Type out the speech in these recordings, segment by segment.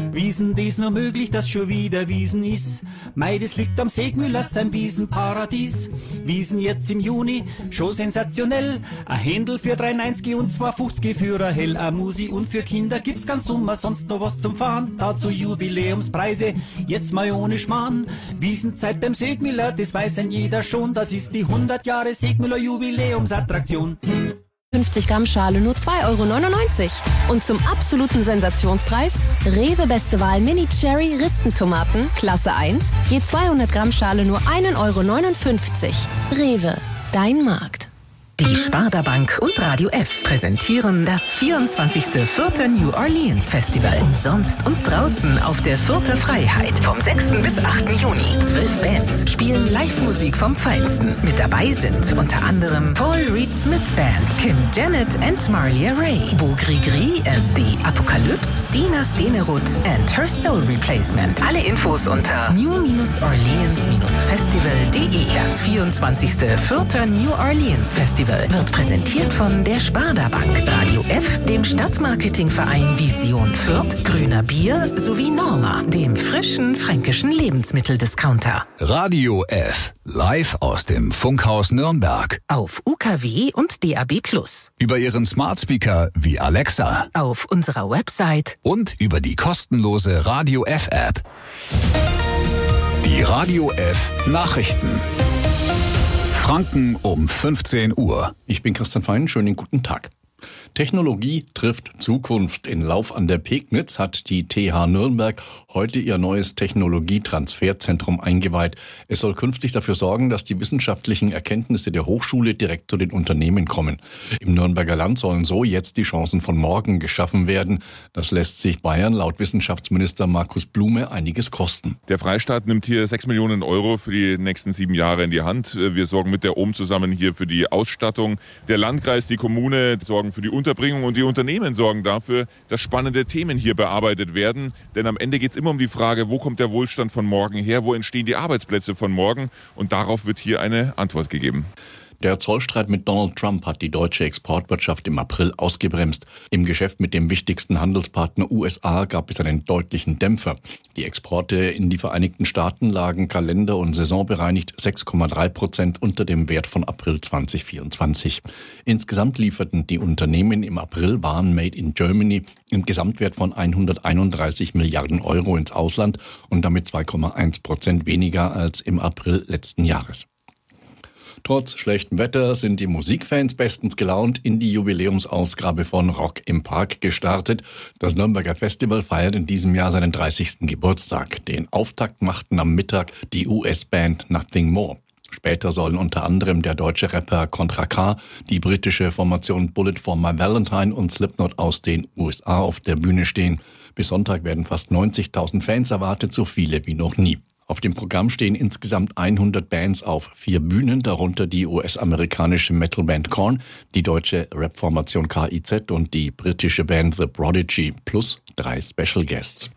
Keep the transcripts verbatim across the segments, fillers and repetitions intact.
Wiesen, das nur möglich, dass schon wieder Wiesen ist. Mei, das liegt am Segmüller, sein Wiesenparadies. Wiesen jetzt im Juni, schon sensationell. Ein Händel für drei neunzig und zwei fünfzig für ein Hell. Ein Musi und für Kinder gibt's ganz Sommer sonst noch was zum Fahren. Dazu Jubiläumspreise, jetzt mal ohne Schmarrn. Wiesenzeit beim Segmüller, das weiß ein jeder schon. Das ist die hundert Jahre Segmüller Jubiläumsattraktion. fünfzig Gramm Schale nur zwei Euro neunundneunzig. Und zum absoluten Sensationspreis Rewe Beste Wahl Mini Cherry Ristentomaten Klasse eins, je zweihundert Gramm Schale nur ein Euro neunundfünfzig. Rewe, dein Markt. Die Sparda Bank und Radio F präsentieren das vierundzwanzigste Fürther New Orleans Festival. Umsonst und draußen auf der Fürther Freiheit. Vom sechsten bis achten Juni. Zwölf Bands spielen Live-Musik vom Feinsten. Mit dabei sind unter anderem Paul Reed Smith Band, Kim Janet and Marlia Ray, Bo Grigri and the Apocalypse, Stina Stenerud and Her Soul Replacement. Alle Infos unter new orleans festival punkt de. Das vierundzwanzigste Fürther New Orleans Festival wird präsentiert von der Sparda Bank, Radio F, dem Stadtmarketingverein Vision Fürth, Grüner Bier sowie Norma, dem frischen fränkischen Lebensmitteldiscounter. Radio F, live aus dem Funkhaus Nürnberg. Auf U K W und D A B plus. Über Ihren Smart Speaker wie Alexa. Auf unserer Website. Und über die kostenlose Radio F App. Die Radio F Nachrichten. Franken um fünfzehn Uhr. Ich bin Christian Fein, schönen guten Tag. Technologie trifft Zukunft. In Lauf an der Pegnitz hat die T H Nürnberg heute ihr neues Technologie-Transferzentrum eingeweiht. Es soll künftig dafür sorgen, dass die wissenschaftlichen Erkenntnisse der Hochschule direkt zu den Unternehmen kommen. Im Nürnberger Land sollen so jetzt die Chancen von morgen geschaffen werden. Das lässt sich Bayern laut Wissenschaftsminister Markus Blume einiges kosten. Der Freistaat nimmt hier sechs Millionen Euro für die nächsten sieben Jahre in die Hand. Wir sorgen mit der O M zusammen hier für die Ausstattung. Der Landkreis, die Kommune sorgen für die Unterbringung und die Unternehmen sorgen dafür, dass spannende Themen hier bearbeitet werden. Denn am Ende geht es immer um die Frage, wo kommt der Wohlstand von morgen her, wo entstehen die Arbeitsplätze von morgen? Und darauf wird hier eine Antwort gegeben. Der Zollstreit mit Donald Trump hat die deutsche Exportwirtschaft im April ausgebremst. Im Geschäft mit dem wichtigsten Handelspartner U S A gab es einen deutlichen Dämpfer. Die Exporte in die Vereinigten Staaten lagen kalender- und saisonbereinigt sechs Komma drei Prozent unter dem Wert von April zwanzig vierundzwanzig. Insgesamt lieferten die Unternehmen im April Waren made in Germany im Gesamtwert von hunderteinunddreißig Milliarden Euro ins Ausland und damit zwei Komma eins Prozent weniger als im April letzten Jahres. Trotz schlechtem Wetter sind die Musikfans bestens gelaunt in die Jubiläumsausgabe von Rock im Park gestartet. Das Nürnberger Festival feiert in diesem Jahr seinen dreißigsten Geburtstag. Den Auftakt machten am Mittag die U S-Band Nothing More. Später sollen unter anderem der deutsche Rapper Contra K, die britische Formation Bullet for My Valentine und Slipknot aus den U S A auf der Bühne stehen. Bis Sonntag werden fast neunzigtausend Fans erwartet, so viele wie noch nie. Auf dem Programm stehen insgesamt hundert Bands auf vier Bühnen, darunter die U S-amerikanische Metalband Korn, die deutsche Rap-Formation K I Z und die britische Band The Prodigy plus drei Special Guests.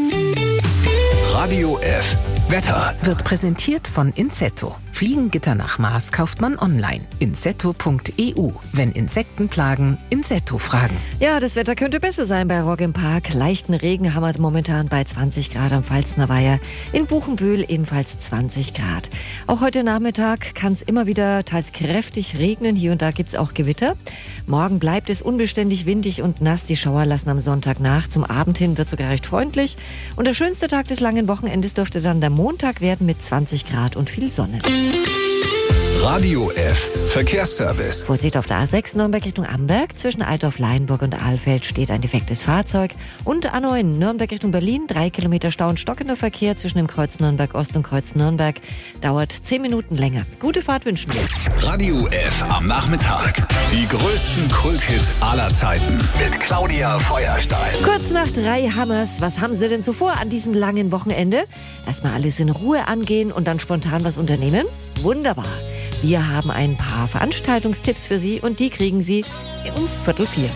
Radio F Wetter wird präsentiert von Insetto. Fliegengitter nach Maß kauft man online. insetto punkt e u. Wenn Insekten plagen, Insetto fragen. Ja, das Wetter könnte besser sein bei Rock im Park. Leichten Regen haben wir momentan bei zwanzig Grad am Pfalzner Weiher. In Buchenbühl ebenfalls zwanzig Grad. Auch heute Nachmittag kann es immer wieder teils kräftig regnen. Hier und da gibt es auch Gewitter. Morgen bleibt es unbeständig windig und nass. Die Schauer lassen am Sonntag nach. Zum Abend hin wird sogar recht freundlich. Und der schönste Tag des langen Wochenendes dürfte dann der Montag werden mit zwanzig Grad und viel Sonne. Radio F Verkehrsservice. Vorsicht auf der A sechs Nürnberg Richtung Amberg. Zwischen Altdorf-Leinburg und Ahlfeld steht ein defektes Fahrzeug. Und A neun Nürnberg Richtung Berlin. Drei Kilometer Stau und stockender Verkehr zwischen dem Kreuz Nürnberg Ost und Kreuz Nürnberg. Dauert zehn Minuten länger. Gute Fahrt wünschen wir. Radio F am Nachmittag. Die größten Kulthits aller Zeiten. Mit Claudia Feuerstein. Kurz nach drei Hammers. Was haben Sie denn so vor an diesem langen Wochenende? Erstmal alles in Ruhe angehen und dann spontan was unternehmen? Wunderbar. Wir haben ein paar Veranstaltungstipps für Sie und die kriegen Sie um Viertel vier.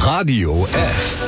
Radio F.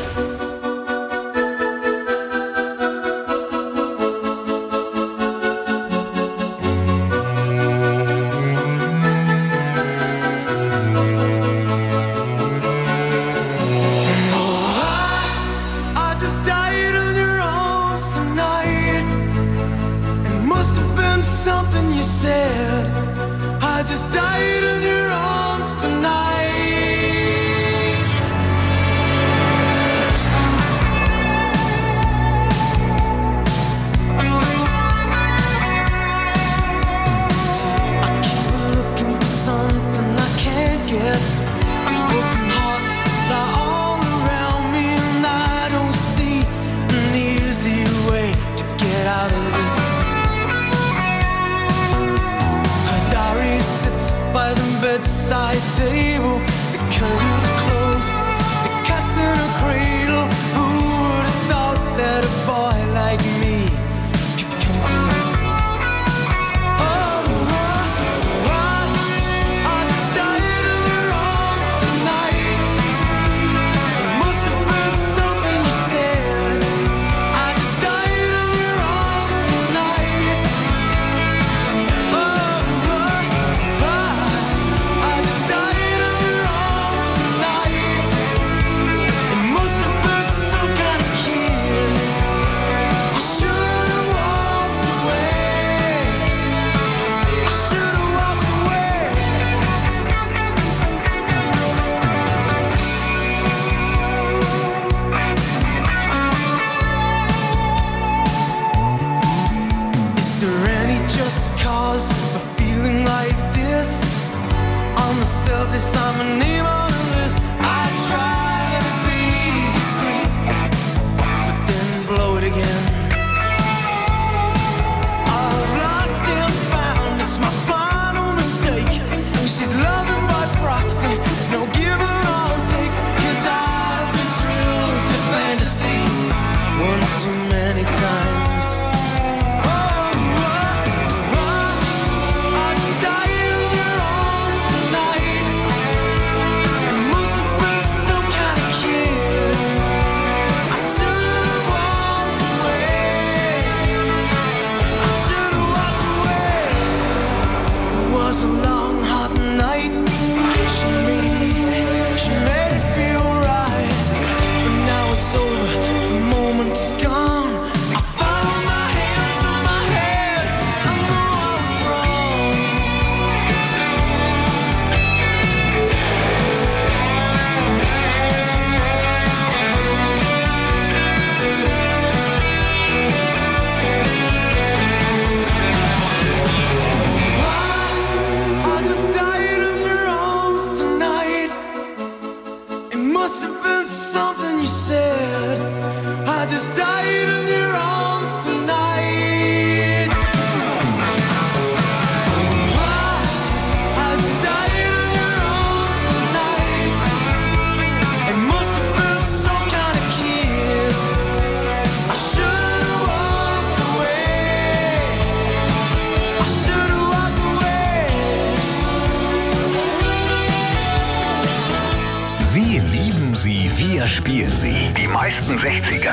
Spielen sie die meisten sechziger,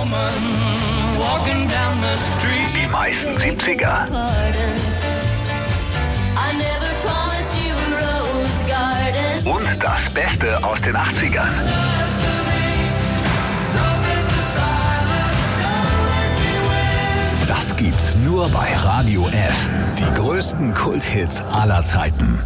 die meisten siebziger und das Beste aus den achtzigern. Das gibt's nur bei Radio F. Die größten Kulthits aller Zeiten.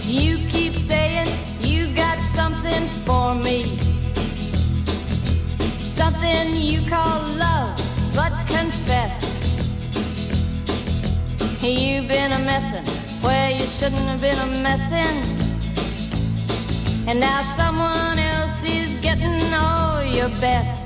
You keep saying you got something for me, something you call love, but confess you've been a messin' where you shouldn't have been a messin', and now someone else is getting all your best.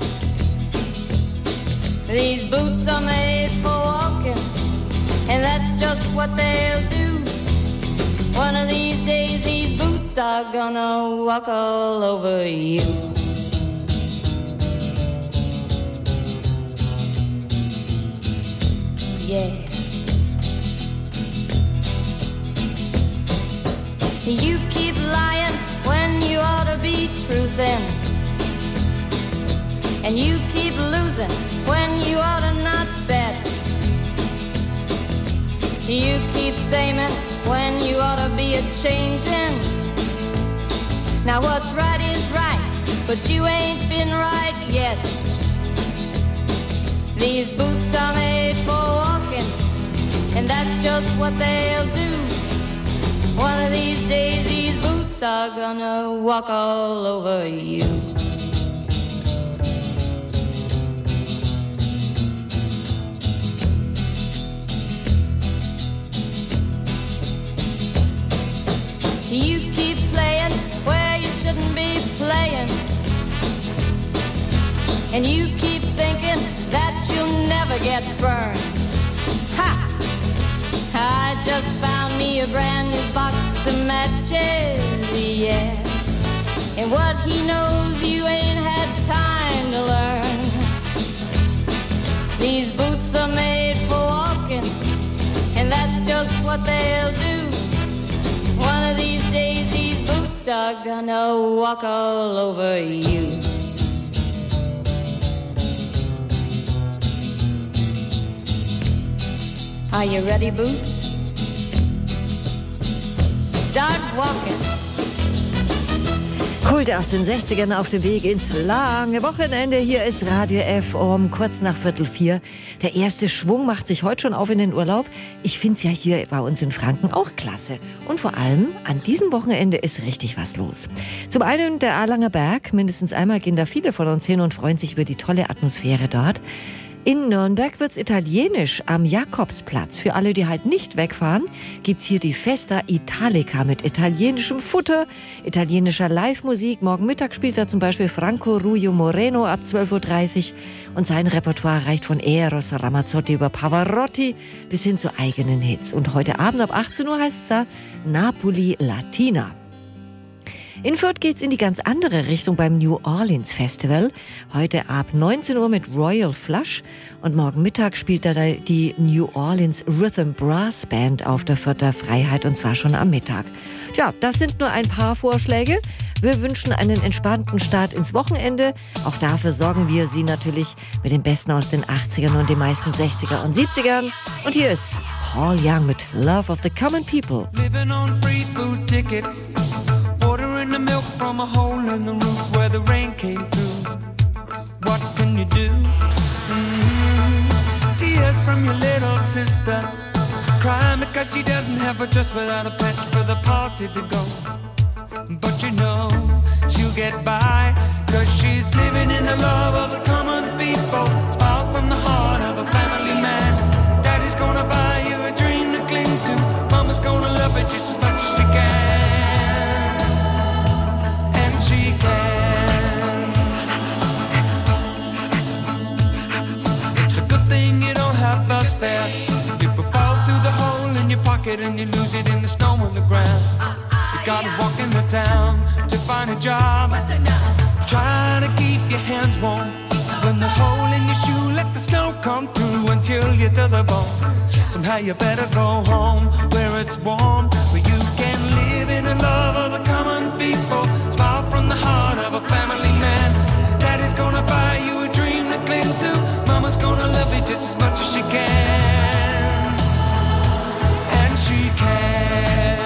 These boots are made for walking, and that's just what they'll do. One of these days these boots are gonna walk all over you. Yeah. You keep lying when you ought to be truthin', and you keep losing when you ought to not bet. You keep saying when you ought to be a-changin'. Now what's right is right, but you ain't been right yet. These boots are made for walking, and that's just what they'll do. One of these days these boots are gonna walk all over you. You keep playing where you shouldn't be playing, and you keep thinking that you'll never get burned. Ha! I just found me a brand new box of matches, yeah. And what he knows you ain't had time to learn. These boots are made for walking, and that's just what they'll do. One of these days these boots are gonna walk all over you. Are you ready, Boots? Start walking. Kult aus den sechzigern auf dem Weg ins lange Wochenende. Hier ist Radio F um kurz nach Viertel vier. Der erste Schwung macht sich heute schon auf in den Urlaub. Ich find's ja hier bei uns in Franken auch klasse. Und vor allem, an diesem Wochenende ist richtig was los. Zum einen der Erlanger Berg. Mindestens einmal gehen da viele von uns hin und freuen sich über die tolle Atmosphäre dort. In Nürnberg wird's italienisch am Jakobsplatz. Für alle, die halt nicht wegfahren, gibt's hier die Festa Italica mit italienischem Futter, italienischer Live-Musik. Morgen Mittag spielt da zum Beispiel Franco Rubio Moreno ab zwölf Uhr dreißig und sein Repertoire reicht von Eros Ramazzotti über Pavarotti bis hin zu eigenen Hits. Und heute Abend ab achtzehn Uhr heißt's da Napoli Latina. In Fürth geht's in die ganz andere Richtung beim New Orleans Festival. Heute ab neunzehn Uhr mit Royal Flush und morgen Mittag spielt da die New Orleans Rhythm Brass Band auf der Fürther Freiheit und zwar schon am Mittag. Tja, das sind nur ein paar Vorschläge. Wir wünschen einen entspannten Start ins Wochenende. Auch dafür sorgen wir Sie natürlich mit dem Besten aus den achtzigern und den meisten sechziger und siebzigern. Und hier ist Paul Young mit Love of the Common People. Living on free food tickets. Ordering the milk from a hole in the roof where the rain came through. What can you do? Mm-hmm. Tears from your little sister, crying because she doesn't have a dress without a patch for the party to go. But you know she'll get by, cause she's living in the love of the common people. Smiles from the heart of a family man. Daddy's gonna buy you a dream to cling to. Mama's gonna love it just as much as she can. She can. It's a good thing you don't have us there. People fall through the hole in your pocket and you lose it in the snow on the ground. You gotta walk in the town to find a job. Try to keep your hands warm. When the hole in your shoe, let the snow come through until you're to the bone. Somehow you better go home where it's warm, where you can live in the love of the common people. Smile from the heart of a family man. Daddy's gonna buy you a dream to cling to. Mama's gonna love you just as much as she can. And she can.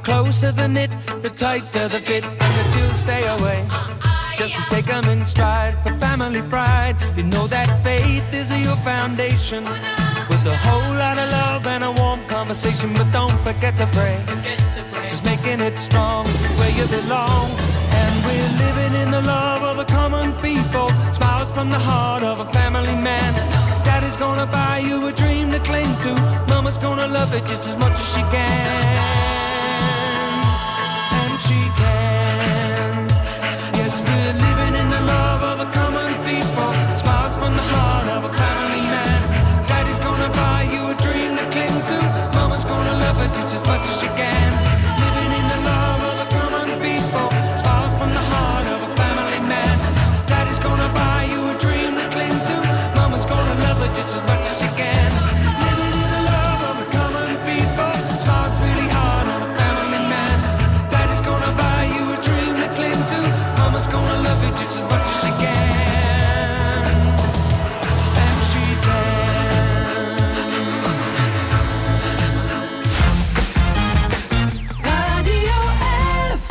closer the knit, the tighter the fit, and the chills stay away. Just take them in stride for family pride. You know that faith is your foundation, with a whole lot of love and a warm conversation. But don't forget to pray, just making it strong where you belong. And we're living in the love of the common people, smiles from the heart of a family man. Daddy's gonna buy you a dream to cling to, Mama's gonna love it just as much as she can. And she can. Yes, we're living in the love of the common people, smiles from the heart of a family man. Daddy's gonna buy you a dream to cling to, Mama's gonna love it just as much as she can. Living in the love of the common people, smiles from the heart of a family man. Daddy's gonna buy you a dream to cling to, Mama's gonna love it just as much as she can. Living in the love of the common people, smiles really hard on a family man. Daddy's gonna buy you a dream to cling to, Mama's gonna love it just as much as she can. And she can. Radio F.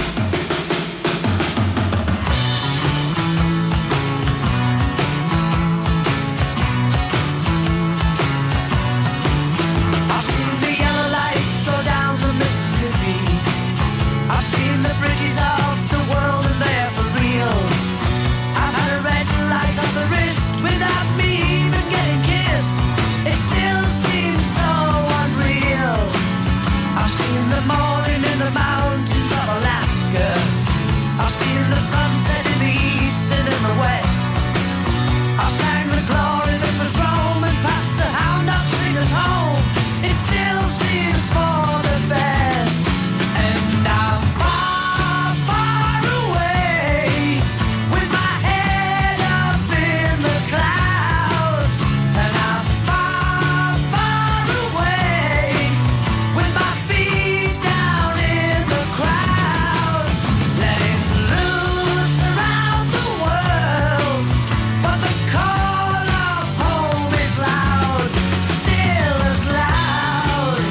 I've seen the yellow lights go down the Mississippi. I've seen the bridges of the world and they're for real. I've had a red light on the wrist without me even getting kissed. It still seems so unreal. I've seen the morning in the mountains of Alaska. I've seen the sunset in the east and in the west. I've sang the glory that was roaming past the hound dog singers home. It still seems for the best. And I'm far, far away, with my head up in the clouds. And I'm far, far away, with my feet down in the crowds. Letting loose around the world, but the call of home is loud, still as loud.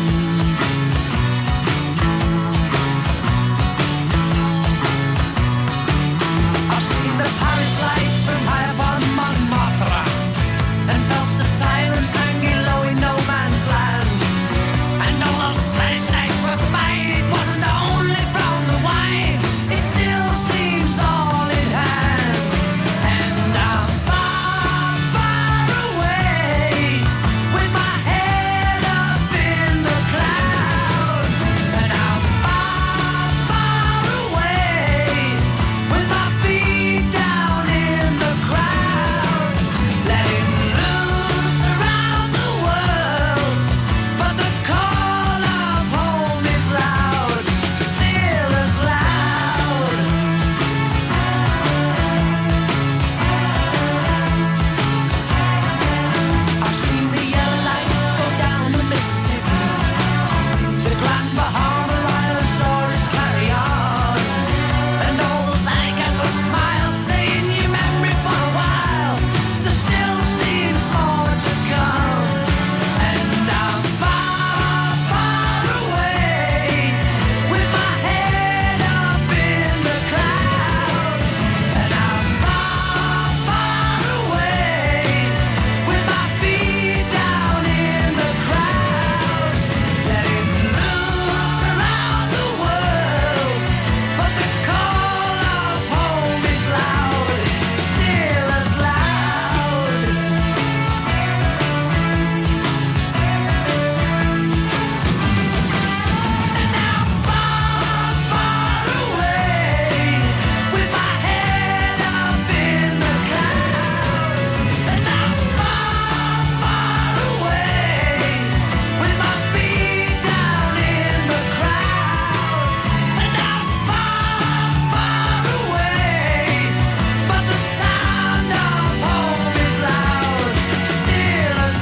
I've seen the Paris lights from high upon Montmartre, and felt the silence hanging low in no man's land. And all those Spanish nights were fine, it wasn't only from the wine, it still seems all in hand. And I'm far, far away, with my head up in the clouds. And I'm far, far away, with my feet down in the crowds. Letting loose around the world, but the call of home is loud, still as loud. I've seen the yellow lights go down the Mississippi, the Grand Bahama Island stories carry on, and all those alligator smiles stay in your memory for a while. There still seems more to come. And I'm far, far away, with my head up in the clouds. And I'm far, far away, with my feet down in the crowds. Letting loose around the world, but the call of home is loud, still as loud. And I'm far, far away, with my head up in the clouds. And I'm far, far away, with my feet down in the crowds. And I'm far, far away, but the sound of home is loud, still as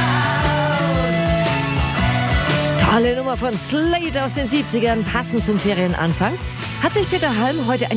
loud. Tolle Nummer von Slade aus den siebzigern, passend zum Ferienanfang. Hat sich Peter Halm heute einen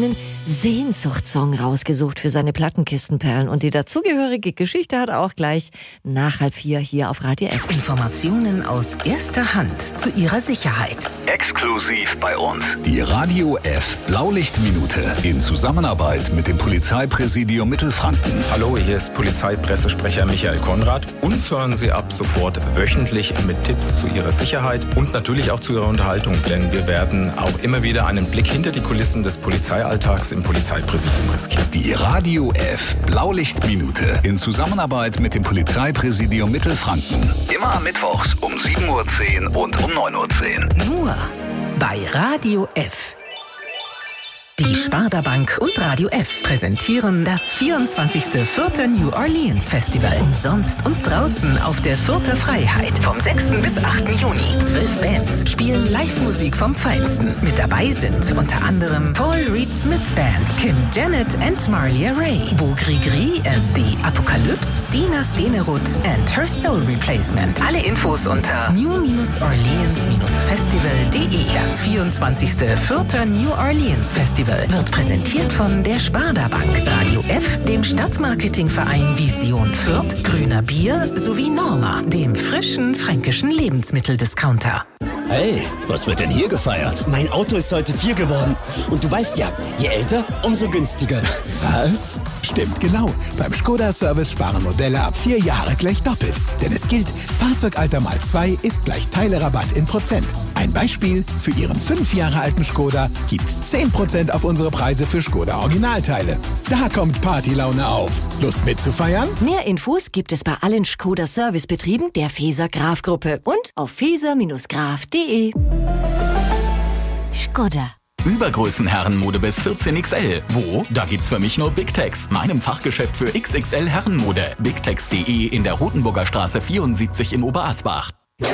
Sehnsuchtssong rausgesucht für seine Plattenkistenperlen. Und die dazugehörige Geschichte hat er auch gleich nach halb vier hier auf Radio F. Informationen aus erster Hand zu Ihrer Sicherheit. Exklusiv bei uns. Die Radio F Blaulichtminute in Zusammenarbeit mit dem Polizeipräsidium Mittelfranken. Hallo, hier ist Polizeipressesprecher Michael Konrad. Uns hören Sie ab sofort wöchentlich mit Tipps zu Ihrer Sicherheit und natürlich auch zu Ihrer Unterhaltung. Denn wir werden auch immer wieder einen Blick hinter die Kulissen des Polizeialltags im Polizeipräsidium riskieren. Die Radio F Blaulichtminute in Zusammenarbeit mit dem Polizeipräsidium Mittelfranken. Immer mittwochs um sieben Uhr zehn und um neun Uhr zehn. Nur bei Radio F. Die Sparda Bank und Radio F präsentieren das vierundzwanzigste Fürther New Orleans Festival. Umsonst und draußen auf der Fürther Freiheit. Vom sechsten bis achten Juni. Zwölf Bands spielen Live-Musik vom Feinsten. Mit dabei sind unter anderem Paul Reed Smith Band, Kim Janet and Marlia Ray, Bo Grigri and the Apocalypse, Stina Stenerud and Her Soul Replacement. Alle Infos unter new orleans festival punkt de. Das vierundzwanzigste Fürther New Orleans Festival wird präsentiert von der Sparda Bank, Radio F, dem Stadtmarketingverein Vision Fürth, Grüner Bier sowie Norma, dem frischen fränkischen Lebensmitteldiscounter. Hey, was wird denn hier gefeiert? Mein Auto ist heute vier geworden. Und du weißt ja, je älter, umso günstiger. Was? Stimmt genau. Beim Skoda-Service sparen Modelle ab vier Jahre gleich doppelt. Denn es gilt, Fahrzeugalter mal zwei ist gleich Teilerabatt in Prozent. Ein Beispiel, für Ihren fünf Jahre alten Skoda gibt's zehn Prozent auf unsere Preise für Skoda Originalteile. Da kommt Partylaune auf. Lust mitzufeiern? Mehr Infos gibt es bei allen Skoda-Servicebetrieben der Feser Graf Gruppe und auf feser graf punkt de. Skoda. Übergrößenherrenmode bis vierzehn X L. Wo? Da gibt's für mich nur Big Tex, meinem Fachgeschäft für X X L Herrenmode. bigtex punkt de in der Rotenburger Straße vierundsiebzig in Oberasbach.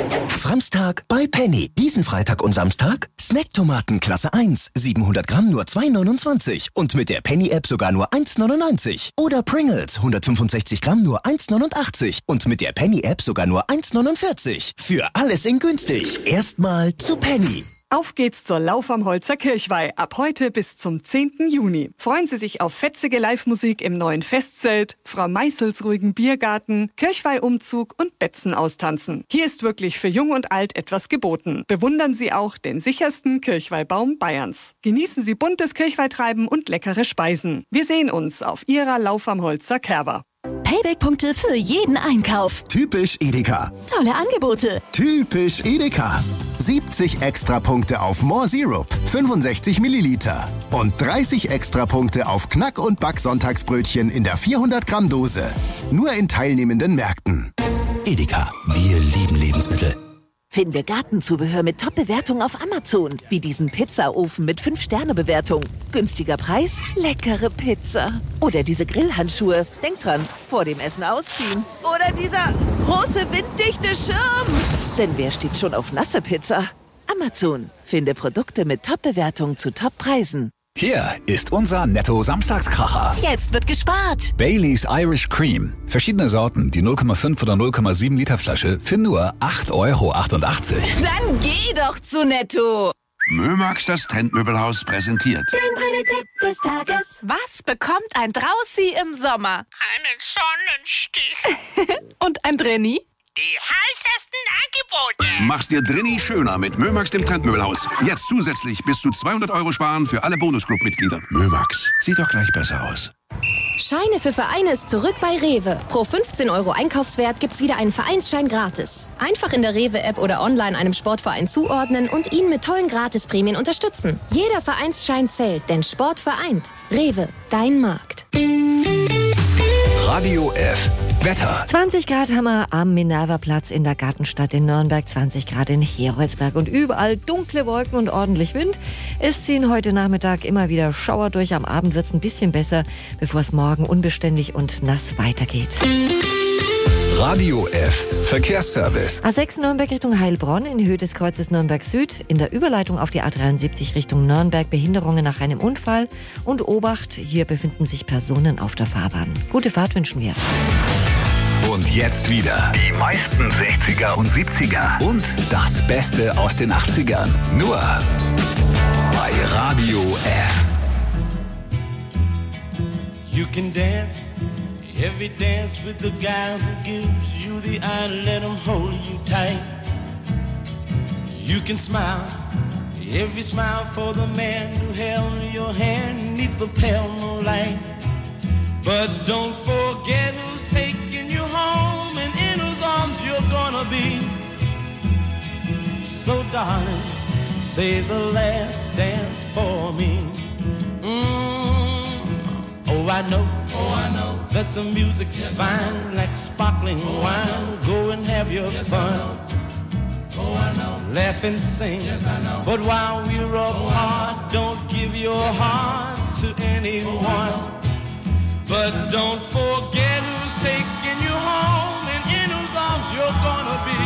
Framstag bei Penny. Diesen Freitag und Samstag Snacktomaten Klasse eins. siebenhundert Gramm nur zwei neunundzwanzig. Und mit der Penny-App sogar nur eins neunundneunzig. Oder Pringles hundertfünfundsechzig Gramm nur eins neunundachtzig. Und mit der Penny-App sogar nur eins neunundvierzig. Für alles in günstig. Erstmal zu Penny. Auf geht's zur Lauf am Holzer Kirchweih. Ab heute bis zum zehnten Juni. Freuen Sie sich auf fetzige Live-Musik im neuen Festzelt, Frau Meißels ruhigen Biergarten, Kirchweih-Umzug und Betzen austanzen. Hier ist wirklich für Jung und Alt etwas geboten. Bewundern Sie auch den sichersten Kirchweihbaum Bayerns. Genießen Sie buntes Kirchweih-Treiben und leckere Speisen. Wir sehen uns auf Ihrer Lauf am Holzer Kerber. Payback-Punkte für jeden Einkauf. Typisch Edeka. Tolle Angebote. Typisch Edeka. siebzig Extrapunkte auf More Syrup, fünfundsechzig Milliliter. Und dreißig Extrapunkte auf Knack- und Back-Sonntagsbrötchen in der vierhundert Gramm Dose. Nur in teilnehmenden Märkten. Edeka, wir lieben Lebensmittel. Finde Gartenzubehör mit Top-Bewertung auf Amazon. Wie diesen Pizzaofen mit fünf Sterne Bewertung. Günstiger Preis, leckere Pizza. Oder diese Grillhandschuhe. Denk dran, vor dem Essen ausziehen. Oder dieser große winddichte Schirm. Denn wer steht schon auf nasse Pizza? Amazon. Finde Produkte mit Top-Bewertung zu Top-Preisen. Hier ist unser Netto-Samstagskracher. Jetzt wird gespart. Baileys Irish Cream. Verschiedene Sorten, die null Komma fünf oder null Komma sieben Liter Flasche für nur acht Euro achtundachtzig. Dann geh doch zu Netto. Mömax, das Trendmöbelhaus, präsentiert. Den Tipp des Tages. Was bekommt ein Draußi im Sommer? Einen Sonnenstich. Und ein Drenni? Die heißesten Angebote. Mach's dir drinni schöner mit Mömax, dem Trendmöbelhaus. Jetzt zusätzlich bis zu zweihundert Euro sparen für alle Bonusclub-Mitglieder. Mömax, sieht doch gleich besser aus. Scheine für Vereine ist zurück bei Rewe. Pro fünfzehn Euro Einkaufswert gibt's wieder einen Vereinsschein gratis. Einfach in der Rewe-App oder online einem Sportverein zuordnen und ihn mit tollen Gratisprämien unterstützen. Jeder Vereinsschein zählt, denn Sport vereint. Rewe, dein Markt. Radio F. Wetter. zwanzig Grad haben wir am Minerva-Platz in der Gartenstadt in Nürnberg, zwanzig Grad in Heroldsberg und überall dunkle Wolken und ordentlich Wind. Es ziehen heute Nachmittag immer wieder Schauer durch. Am Abend wird es ein bisschen besser, bevor es morgen unbeständig und nass weitergeht. Radio F. Verkehrsservice. A sechs Nürnberg Richtung Heilbronn in Höhe des Kreuzes Nürnberg Süd. In der Überleitung auf die A dreiundsiebzig Richtung Nürnberg Behinderungen nach einem Unfall. Und Obacht, hier befinden sich Personen auf der Fahrbahn. Gute Fahrt wünschen wir. Und jetzt wieder die meisten sechziger und siebziger und das Beste aus den achtzigern. Nur bei Radio F. You can dance every dance with the guy who gives you the eye, let him hold you tight. You can smile every smile for the man who held your hand neath the pale moonlight. But don't forget who's taking you home and in whose arms you're gonna be. So darling, save the last dance for me. Mm. Oh, I know, oh, I know that the music's yes, fine like sparkling oh, wine. Go and have your yes, fun. Oh, I know. Laugh and sing. Yes, I know. But while we're apart, oh, don't give your yes, heart to anyone. Oh, but don't forget who's taking you home and in whose arms you're gonna be.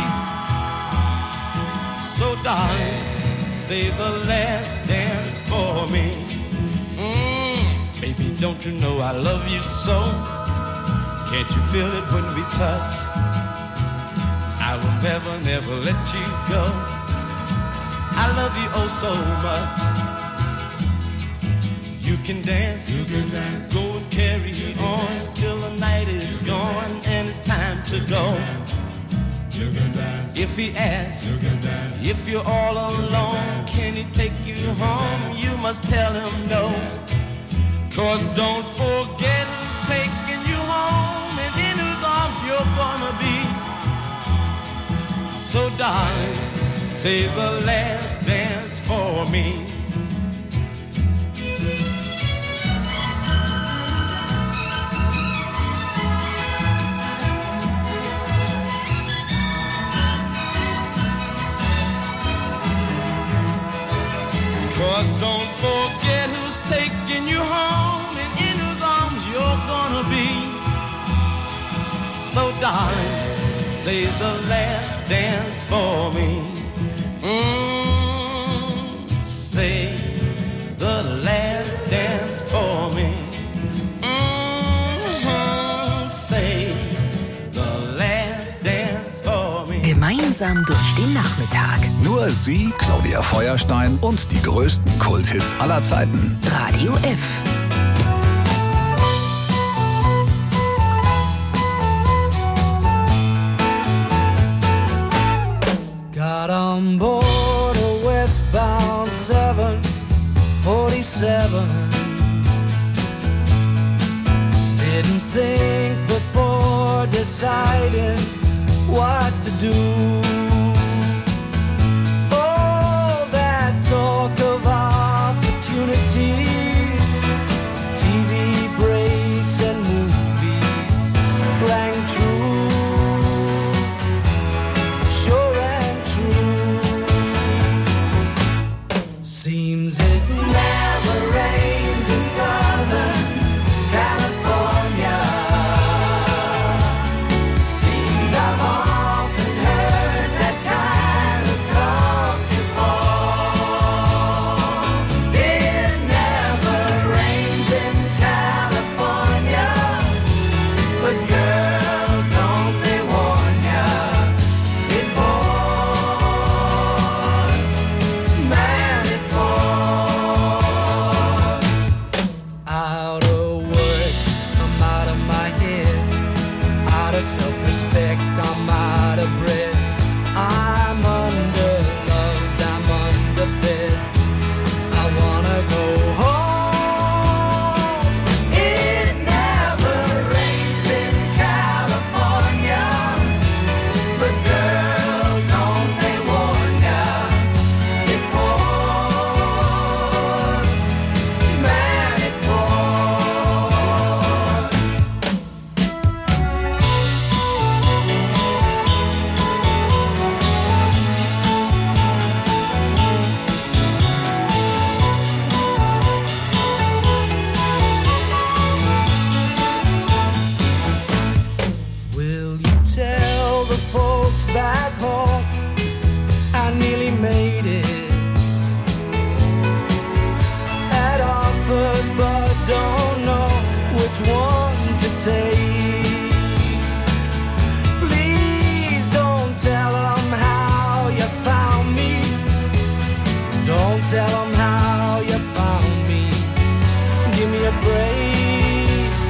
So darling, save the last dance for me. Mm, baby, don't you know I love you so? Can't you feel it when we touch? I will never, never let you go. I love you oh so much. You can dance, you can dance, go and carry on dance, till the night is gone and it's time to go. You can dance, if he asks, you can dance, if you're all alone, can he take you home? You must tell him no. Cause don't forget who's taking you home and in whose arms you're gonna be. So darling, say the last dance for me. Cause don't forget who's taking you home and in whose arms you're gonna be. So darling, say the last dance for me. Mm, say the last dance for me. Mm, say the last dance for me. Gemeinsam durch den Nachmittag. Nur sie, Claudia Feuerstein und die größten Kulthits aller Zeiten. Radio F. Got on board a westbound seven forty-seven. Didn't think before deciding what to do. Oh, that talk of opportunities, T V breaks and movies rang true, sure and true. Seems it never rains in Southern California. Seems I've often heard that kind of talk before. It never rains in California, but girl, don't they warn ya? It pours, man, it pours. Out of work, I'm out of my head. Out of self-respect, I'm out of breath. I'm underloved, I'm underfed. I wanna go home. It never rains in California, but girl, don't they warn ya? It pours, man, it pours. Will you tell the folks back home I nearly made it? Had offers but don't know which one to take. Please don't tell them how you found me. Don't tell them how you found me. Give me a break.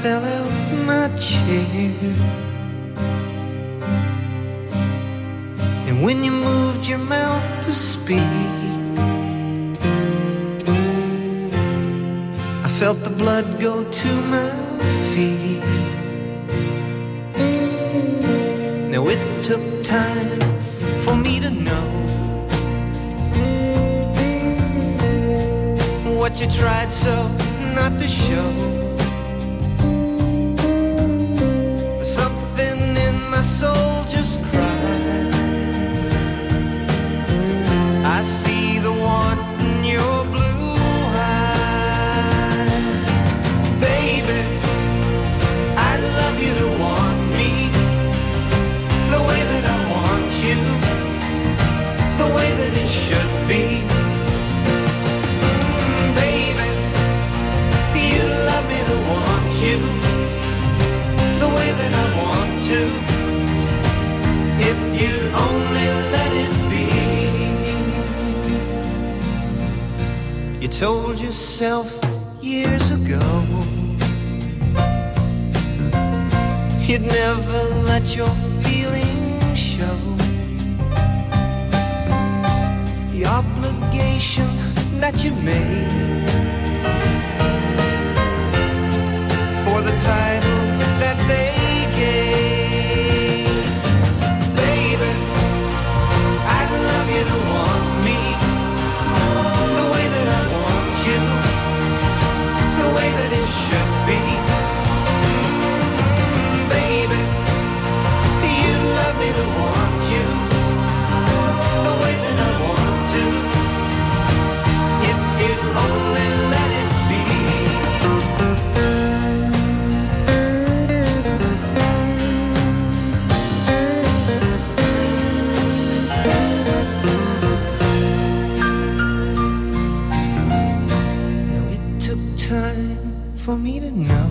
fell out my chair. And when you moved your mouth to speak, I felt the blood go to my feet. Now it took time for me to know what you tried so not to show. But something in my soul just cried. I see the want in your blue eyes. Baby, I'd love you to want me the way that I want you, the way that it should be. Baby, you'd love me to want you the way that I want to, if you'd only let it be. You told yourself years ago you'd never let your feelings show. The obligation that you made for the title that they gave. Baby, I'd love you to want me the way that I want you, the way that it should be. Baby, you'd love me to want you the way that I want to, if you'd only let it be. Now it took time for me to know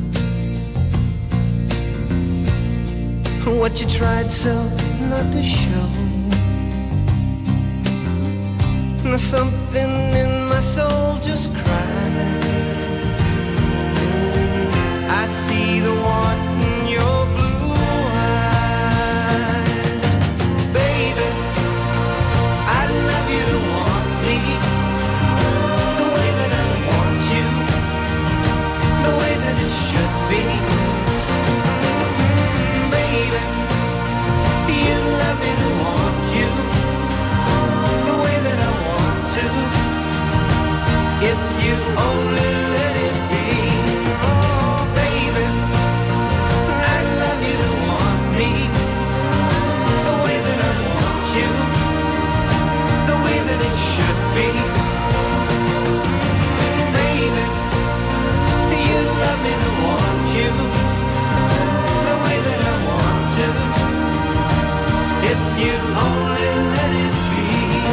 what you tried so not to show. Now something in my soul just cried. I see the want in your blue eyes. Baby, I'd love you to want me the way that I want you, the way that it should be. Baby, you'd love me to want you the way that I want to, if you only let it be. Oh, baby, I'd love you to want me the way that I want you, the way that it should be. Baby, you'd love me to want you the way that I want to, if you only let it be.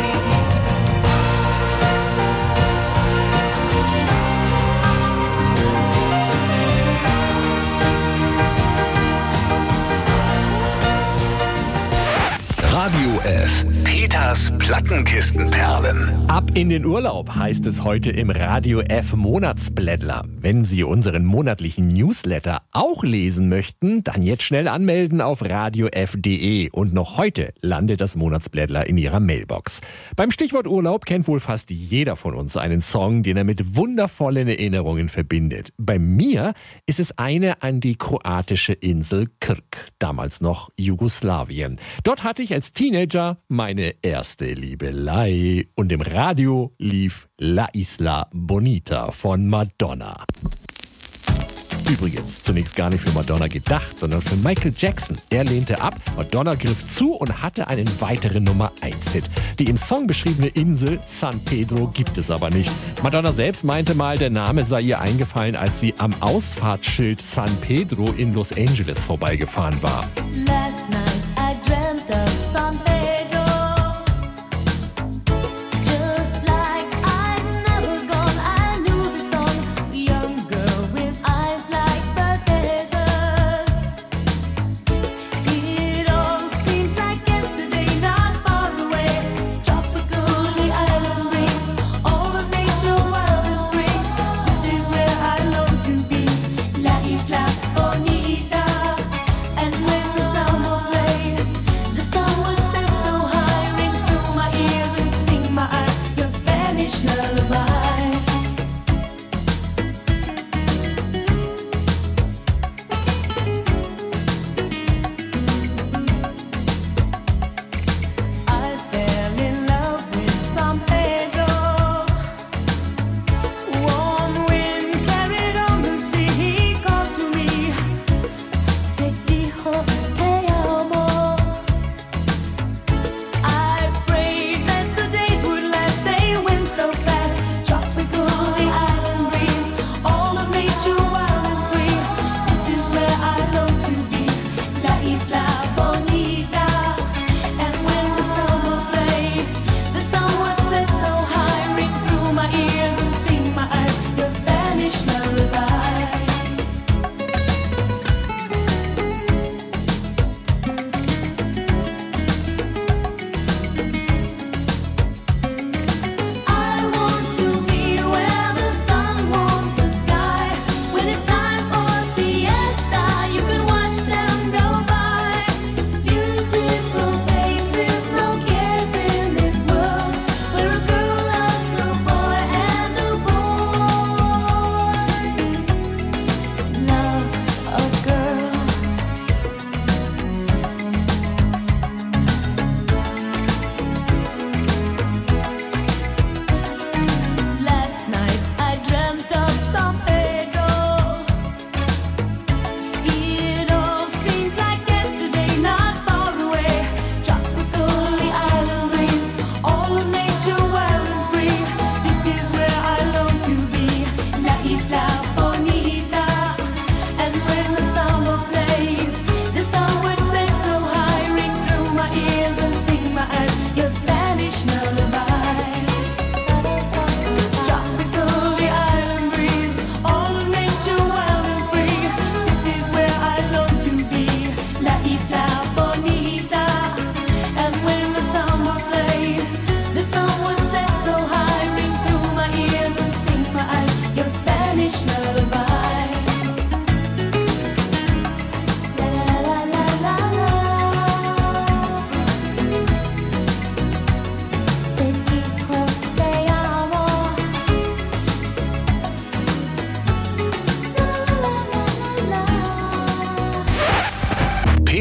Radio F. Peters Plattenkistenperlen. Ab in den Urlaub heißt es heute im Radio F Monatsblättler. Wenn Sie unseren monatlichen Newsletter auch lesen möchten, dann jetzt schnell anmelden auf radio f punkt de und noch heute landet das Monatsblättler in Ihrer Mailbox. Beim Stichwort Urlaub kennt wohl fast jeder von uns einen Song, den er mit wundervollen Erinnerungen verbindet. Bei mir ist es eine an die kroatische Insel Krk, damals noch Jugoslawien. Dort hatte ich als Teenager meine erste Liebelei und im Radio lief La Isla Bonita von Madonna. Übrigens zunächst gar nicht für Madonna gedacht, sondern für Michael Jackson. Er lehnte ab, Madonna griff zu und hatte einen weiteren Nummer eins Hit. Die im Song beschriebene Insel San Pedro gibt es aber nicht. Madonna selbst meinte mal, der Name sei ihr eingefallen, als sie am Ausfahrtsschild San Pedro in Los Angeles vorbeigefahren war. Last night I dreamt of San Pedro. Just like I'd never gone, I knew the song. Young girl with eyes like the desert. It all seems like yesterday, not far away. Tropical, the island brings all of nature wild and free. This is where I long to be. La Isla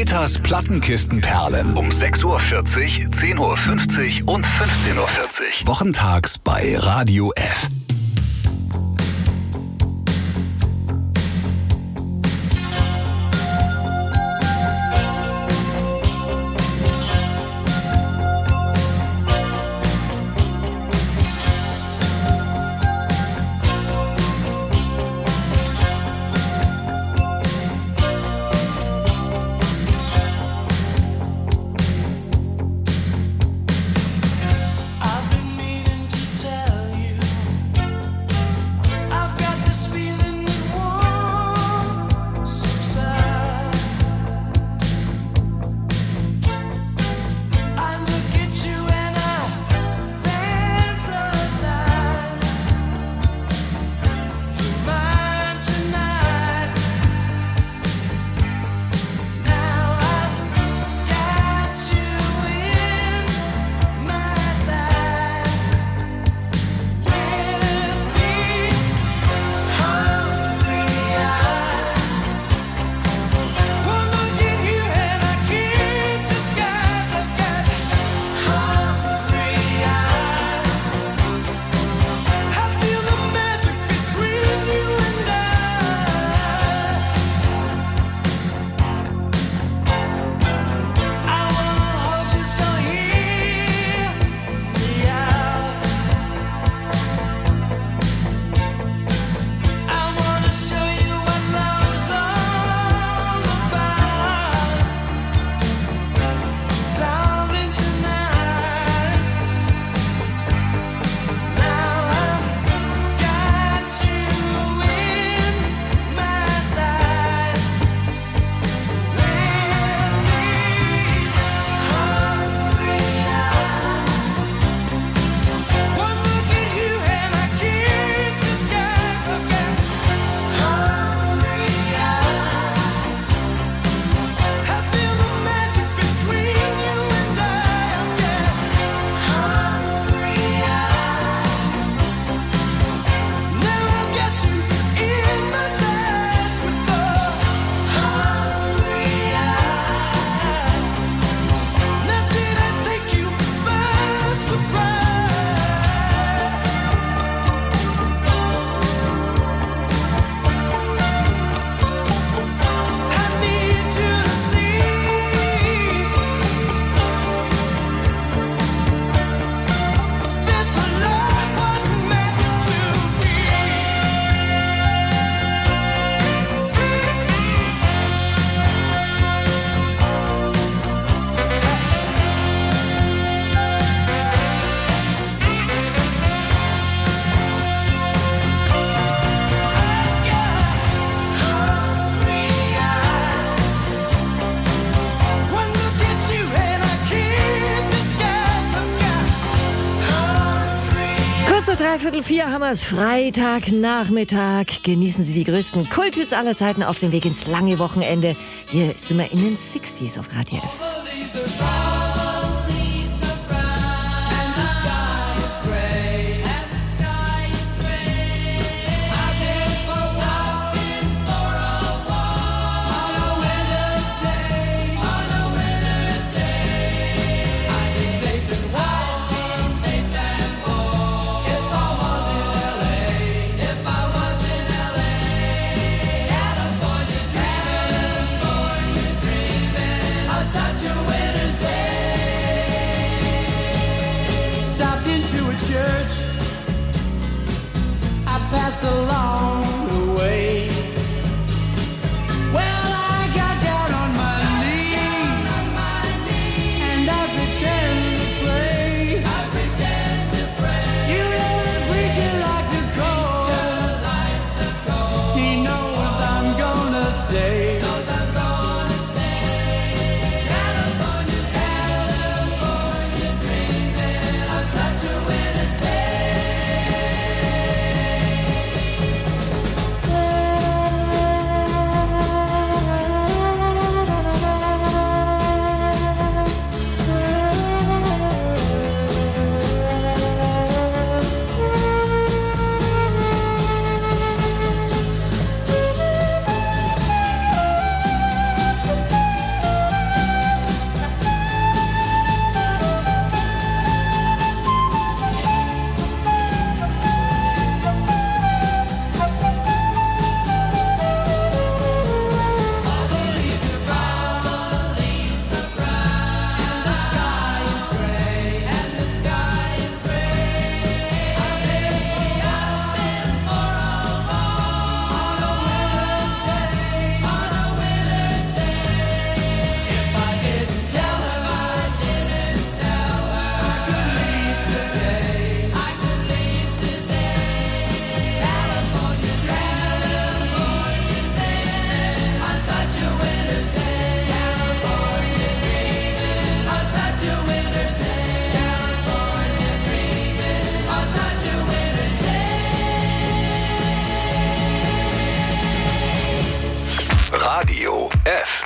Peters Plattenkistenperlen um sechs Uhr vierzig, zehn Uhr fünfzig und fünfzehn Uhr vierzig. Wochentags bei Radio F. Dreiviertel vier haben wir es, Freitagnachmittag. Genießen Sie die größten Kulthits aller Zeiten auf dem Weg ins lange Wochenende. Hier sind wir in den sechziger auf Radio F. Passed along the way. Well, I got down on my knees and I pretend to pray. I pretend to pray. You know the preacher like the cold. He knows I'm gonna stay. Knows I'm gonna stay. California, California, dreaming of such a winter's day. Radio F.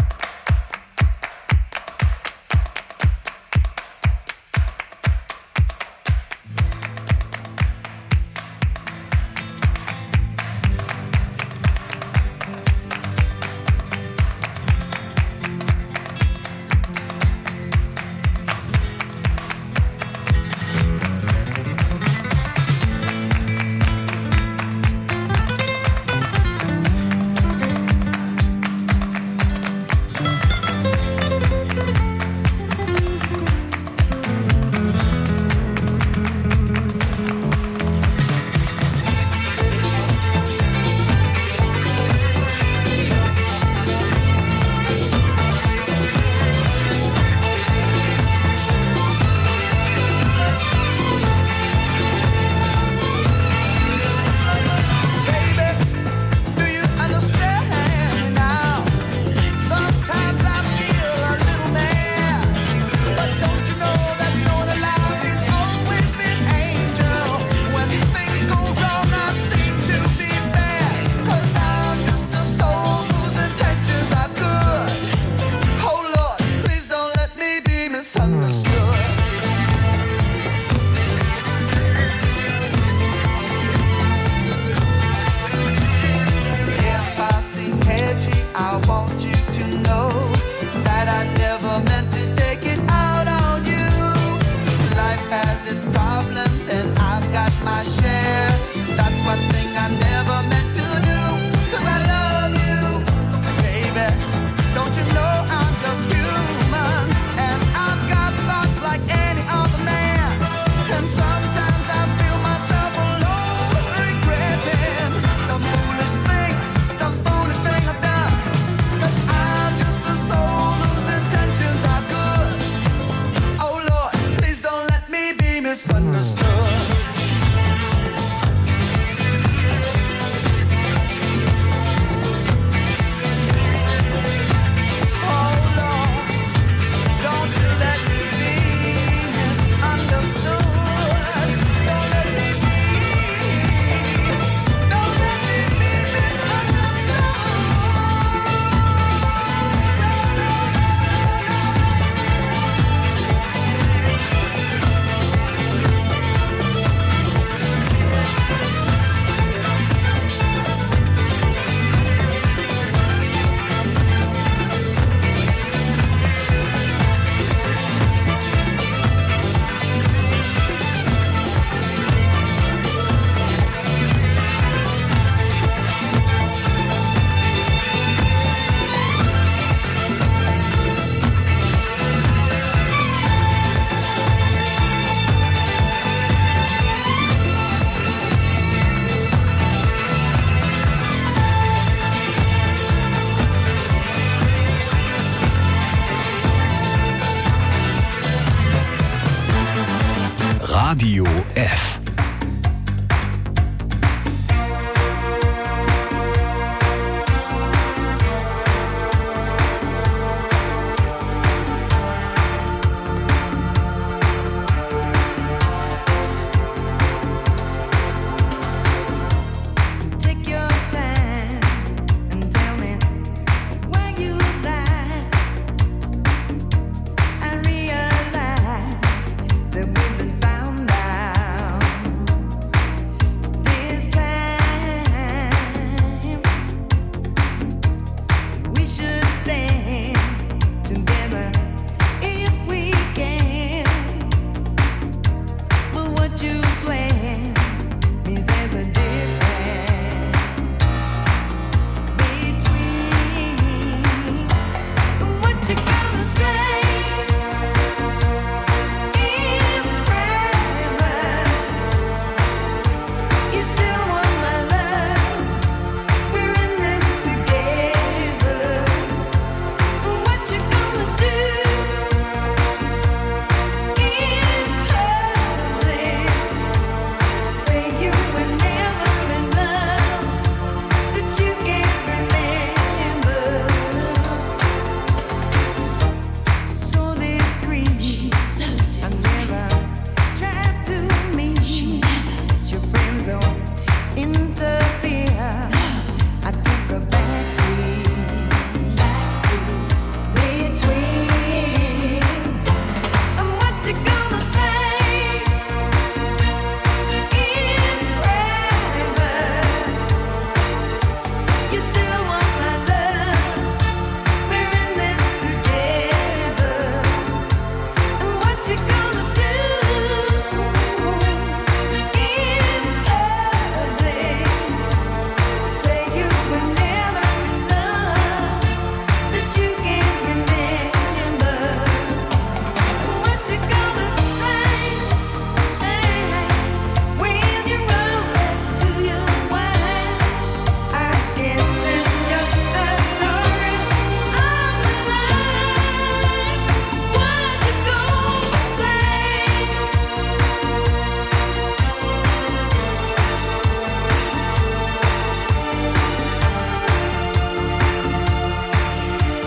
Radio F. That we've been found out.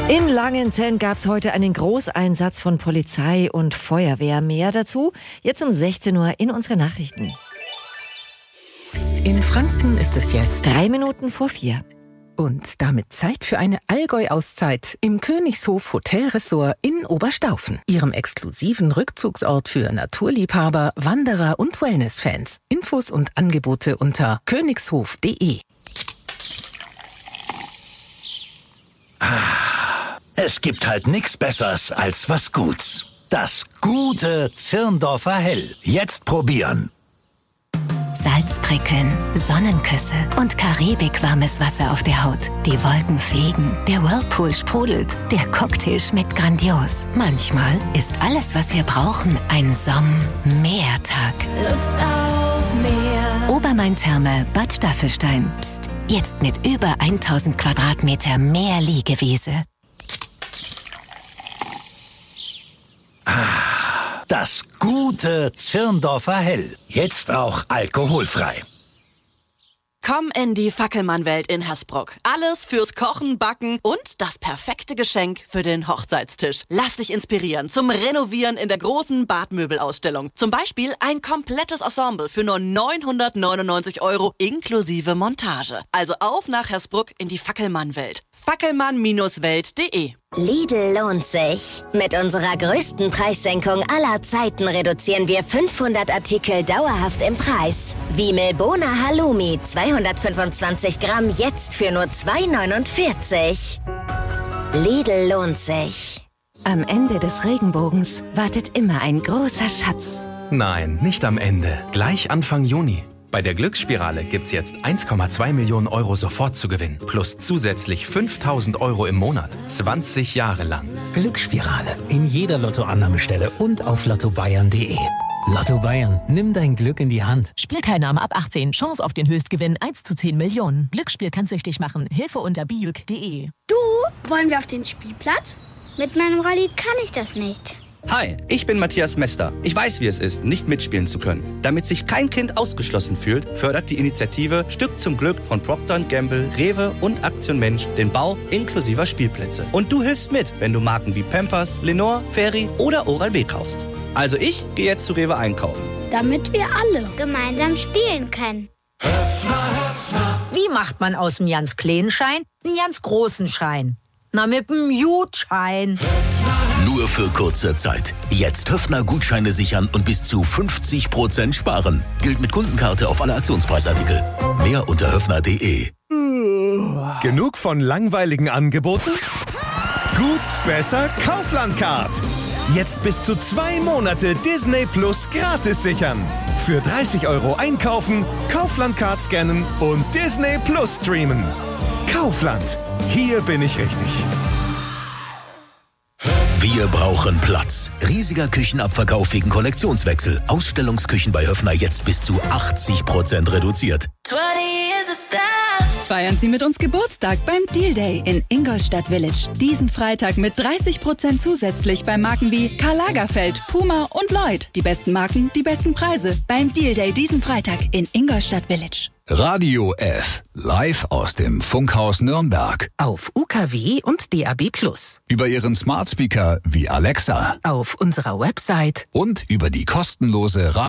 In Langenzenn gab es heute einen Großeinsatz von Polizei und Feuerwehr. Mehr dazu jetzt um sechzehn Uhr in unseren Nachrichten. In Franken ist es jetzt drei Minuten vor vier. Und damit Zeit für eine Allgäu-Auszeit im Königshof Hotelressort in Oberstaufen, ihrem exklusiven Rückzugsort für Naturliebhaber, Wanderer und Wellness-Fans. Infos und Angebote unter königshof punkt de. Es gibt halt nichts Besseres als was Guts. Das gute Zirndorfer Hell. Jetzt probieren. Salzprickeln, Sonnenküsse und karibikwarmes Wasser auf der Haut. Die Wolken fliegen, der Whirlpool sprudelt, der Cocktail schmeckt grandios. Manchmal ist alles, was wir brauchen, ein Somm-Meertag. Lust auf mehr. Obermain-Therme Bad Staffelstein. Psst, jetzt mit über tausend Quadratmeter mehr Liegewiese. Das gute Zirndorfer Hell. Jetzt auch alkoholfrei. Komm in die Fackelmann-Welt in Hersbruck. Alles fürs Kochen, Backen und das perfekte Geschenk für den Hochzeitstisch. Lass dich inspirieren zum Renovieren in der großen Badmöbelausstellung. Zum Beispiel ein komplettes Ensemble für nur neunhundertneunundneunzig Euro inklusive Montage. Also auf nach Hersbruck in die Fackelmann-Welt. fackelmann Bindestrich welt punkt de. Lidl lohnt sich. Mit unserer größten Preissenkung aller Zeiten reduzieren wir fünfhundert Artikel dauerhaft im Preis. Wie Milbona Halloumi zweihundertfünfundzwanzig Gramm jetzt für nur zwei neunundvierzig. Lidl lohnt sich. Am Ende des Regenbogens wartet immer ein großer Schatz. Nein, nicht am Ende. Gleich Anfang Juni. Bei der Glücksspirale gibt's jetzt eins Komma zwei Millionen Euro sofort zu gewinnen. Plus zusätzlich fünftausend Euro im Monat. zwanzig Jahre lang. Glücksspirale. In jeder Lottoannahmestelle und auf lotto bayern punkt de. Lotto Bayern. Nimm dein Glück in die Hand. Spielteilnahme ab achtzehn. Chance auf den Höchstgewinn eins zu zehn Millionen. Glücksspiel kann süchtig machen. Hilfe unter biuk punkt de. Du, wollen wir auf den Spielplatz? Mit meinem Rolli kann ich das nicht. Hi, ich bin Matthias Mester. Ich weiß, wie es ist, nicht mitspielen zu können. Damit sich kein Kind ausgeschlossen fühlt, fördert die Initiative Stück zum Glück von Procter und Gamble, Rewe und Aktion Mensch den Bau inklusiver Spielplätze. Und du hilfst mit, wenn du Marken wie Pampers, Lenore, Fairy oder Oral-B kaufst. Also ich gehe jetzt zu Rewe einkaufen. Damit wir alle gemeinsam spielen können. Wie macht man aus dem ganz kleinen Schein einen ganz großen Schein? Na, mit dem Jutschein. Nur für kurze Zeit. Jetzt Höfner-Gutscheine sichern und bis zu fünfzig Prozent sparen. Gilt mit Kundenkarte auf alle Aktionspreisartikel. Mehr unter höfner punkt de. Genug von langweiligen Angeboten? Gut, besser Kaufland-Card. Jetzt bis zu zwei Monate Disney Plus gratis sichern. Für dreißig Euro einkaufen, Kaufland-Card scannen und Disney Plus streamen. Kaufland. Hier bin ich richtig. Wir brauchen Platz. Riesiger Küchenabverkauf wegen Kollektionswechsel. Ausstellungsküchen bei Höfner jetzt bis zu achtzig Prozent reduziert. Feiern Sie mit uns Geburtstag beim Deal Day in Ingolstadt Village. Diesen Freitag mit dreißig Prozent zusätzlich bei Marken wie Karl Lagerfeld, Puma und Lloyd. Die besten Marken, die besten Preise. Beim Deal Day diesen Freitag in Ingolstadt Village. Radio F. Live aus dem Funkhaus Nürnberg. Auf U K W und D A B plus. Über Ihren Smart Speaker wie Alexa. Auf unserer Website. Und über die kostenlose Radio